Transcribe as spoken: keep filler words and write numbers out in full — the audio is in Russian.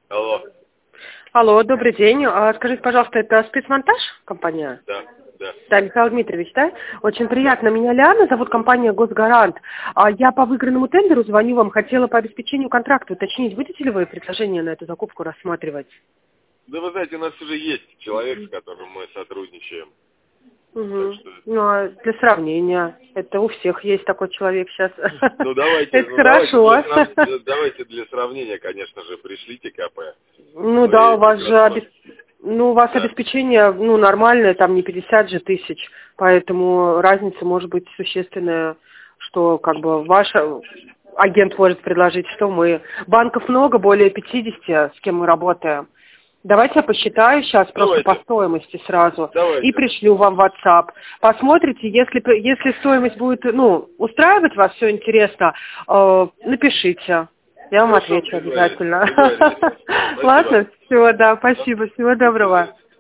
Алло. Алло, добрый день. А, скажите, пожалуйста, это спецмонтаж компания? Да, да. Да, Михаил Дмитриевич, да? Очень приятно. Меня Лиана, зовут компания «Госгарант». А я по выигранному тендеру звоню вам, хотела по обеспечению контракта уточнить, будете ли вы предложение на эту закупку рассматривать? Да вы знаете, у нас уже есть человек, с которым мы сотрудничаем. Так Угу. что... Ну, а для сравнения, это у всех есть такой человек сейчас. Ну давайте, Это ну давайте для, хорошо. срав- давайте для сравнения, конечно же, пришлите КП. Ну да, Мы у вас же прекрасно... обес- ну, у вас Да. обеспечение, ну, нормальное, там не пятьдесят же тысяч, поэтому разница может быть существенная, что как бы ваш агент может предложить, что мы. Банков много, более пятидесяти, с кем мы работаем. Давайте я посчитаю сейчас просто по Давайте, стоимости сразу и давайте. пришлю вам в WhatsApp. Посмотрите, если, п- если стоимость будет, ну, устраивать вас, все интересно, э, напишите. Я вам Хорошо, отвечу договорились. обязательно. Договорились. Спасибо. Ладно, всего, да, Да. спасибо, всего До свидания. доброго.